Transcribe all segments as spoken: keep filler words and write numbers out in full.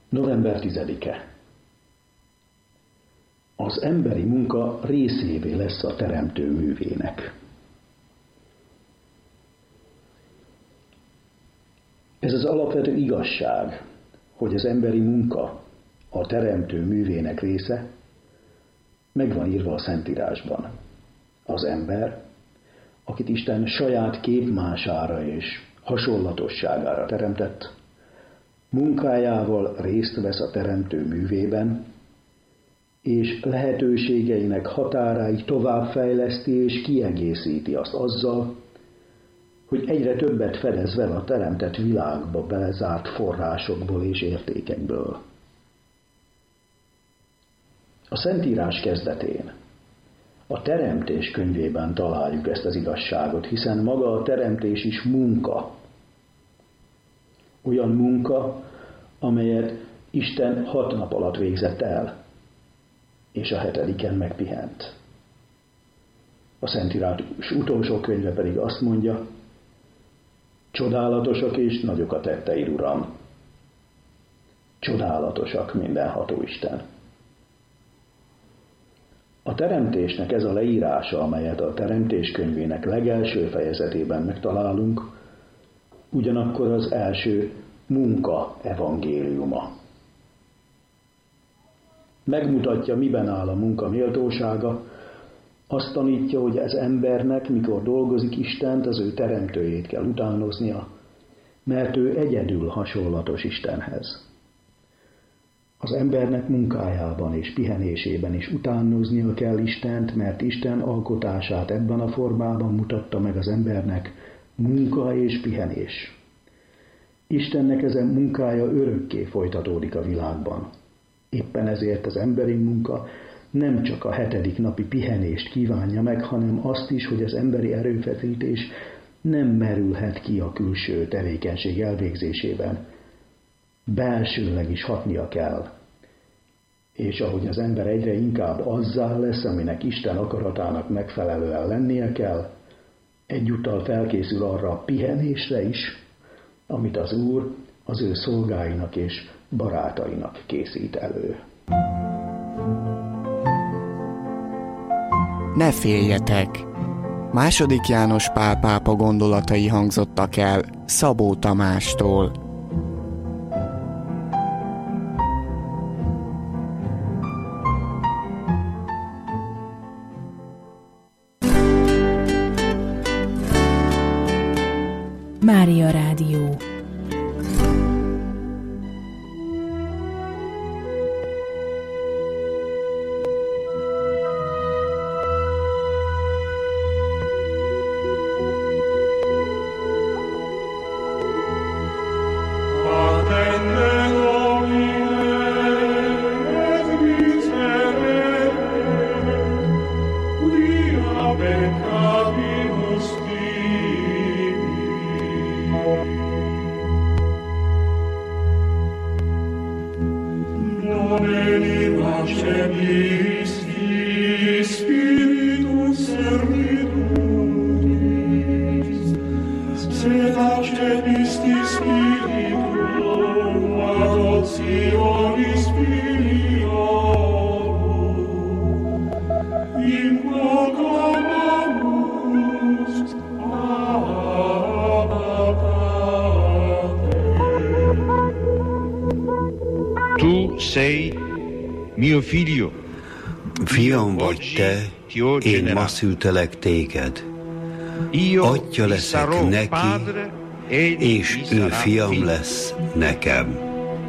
november tizedike. Az emberi munka részévé lesz a teremtő művének. Ez az alapvető igazság, hogy az emberi munka a teremtő művének része, meg van írva a Szentírásban. Az ember, akit Isten saját képmására és hasonlatosságára teremtett, munkájával részt vesz a teremtő művében, és lehetőségeinek határáig továbbfejleszti és kiegészíti azt azzal, hogy egyre többet fedez vele a teremtett világba belezárt forrásokból és értékekből. A Szentírás kezdetén, a Teremtés könyvében találjuk ezt az igazságot, hiszen maga a teremtés is munka. Olyan munka, amelyet Isten hat nap alatt végzett el, és a hetediken megpihent. A Szentírás utolsó könyve pedig azt mondja, csodálatosak és nagyok a tetteid, Uram. Csodálatosak mindenható Isten. A teremtésnek ez a leírása, amelyet a Teremtés könyvének legelső fejezetében megtalálunk, ugyanakkor az első munka evangéliuma. Megmutatja, miben áll a munka méltósága, azt tanítja, hogy az embernek, mikor dolgozik Istent, az ő teremtőjét kell utánoznia, mert ő egyedül hasonlatos Istenhez. Az embernek munkájában és pihenésében is utánoznia kell Istent, mert Isten alkotását ebben a formában mutatta meg az embernek, munka és pihenés. Istennek ezen munkája örökké folytatódik a világban. Éppen ezért az emberi munka nem csak a hetedik napi pihenést kívánja meg, hanem azt is, hogy az emberi erőfeszítés nem merülhet ki a külső tevékenység elvégzésében. Belsőleg is hatnia kell. És ahogy az ember egyre inkább azzá lesz, aminek Isten akaratának megfelelően lennie kell, egyúttal felkészül arra a pihenésre is, amit az Úr az ő szolgáinak és barátainak készít elő. Ne féljetek! Második János Pál pápa gondolatai hangzottak el Szabó Tamástól. Mária Rádió. Fiam vagy te, én ma szültelek téged. Atya leszek neki, és ő fiam lesz nekem.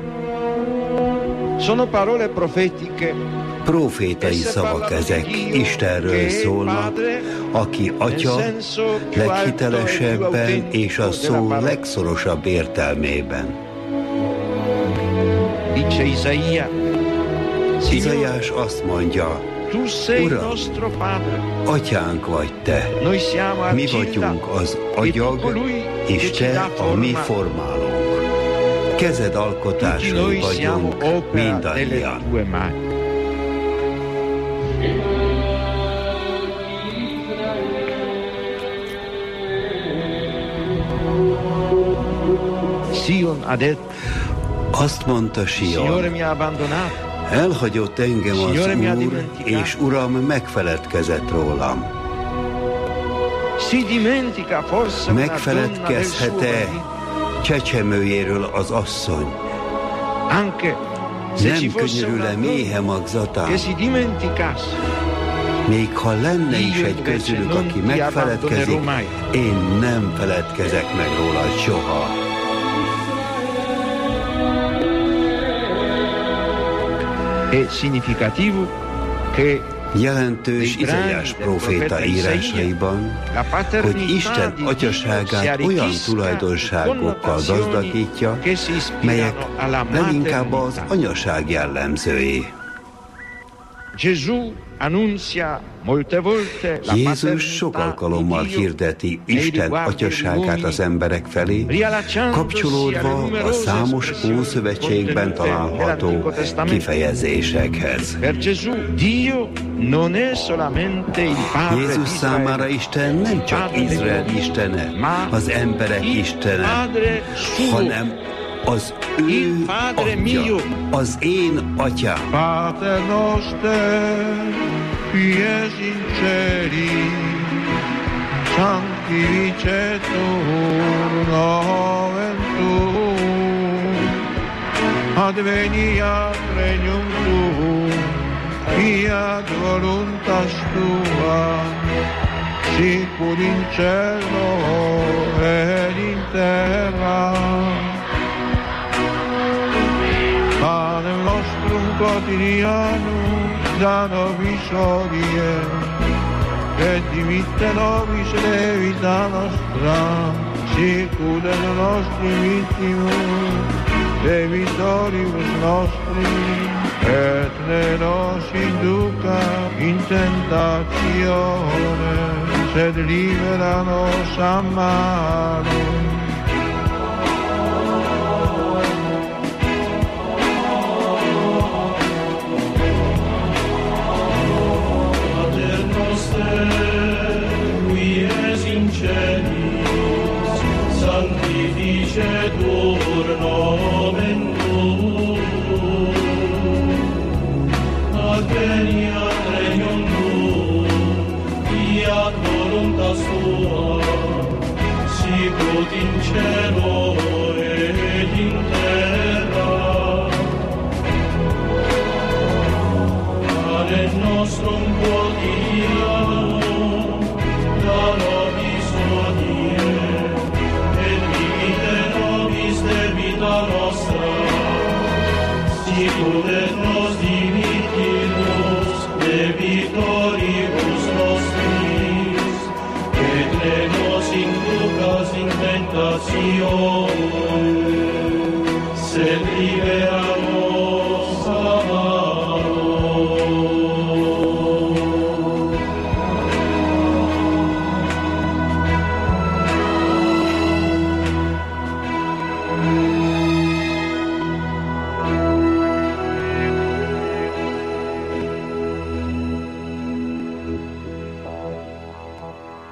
Profétai szavak ezek, Istenről szólnak, aki atya leghitelesebben és a szó legszorosabb értelmében. Izaiás azt mondja, Uram, atyánk vagy te, mi vagyunk az agyag, és te a mi formálónk. Kezed alkotásai vagyunk mindannyian. Azt mondta Sion, elhagyott engem az Úr, és Uram megfeledkezett rólam. Megfeledkezhet-e csecsemőjéről az asszony? Nem könyörül-e méhe magzatán? Még ha lenne is egy közülük, aki megfeledkezik, én nem feledkezek meg róla soha. Jelentős Izaiás próféta írásaiban, hogy Isten atyaságát olyan tulajdonságokkal gazdagítja, melyek leginkább az anyaság jellemzői. Jézus sok alkalommal hirdeti Isten atyaságát az emberek felé, kapcsolódva a számos Ószövetségben található kifejezésekhez. Jézus számára Isten nem csak Izrael istene, az emberek istene, hanem az ő atya, az én atyám. Pater noster, qui es in celi, sanctificetur nomen tuum, adveniat regnum tuum, fiat voluntas tua, sicur in cielo et in terra. Panem nostrum quotidianum da nobis hodie, et dimitte nobis levita nostra, sicut et nostri vittimus, debitoribus nostri, et ne nos induca in tentatione, sed libera nos a malo. Sanctificetur nomen tuum, adveniat regnum tuum, fiat voluntas tua, sicut in cielo et in terra. Panem nostrum quotidianum da nobis hodie, debita nostra, sicut et nos dimittimus debitoribus nostris, et ne nos inducas in tentatione, sed libera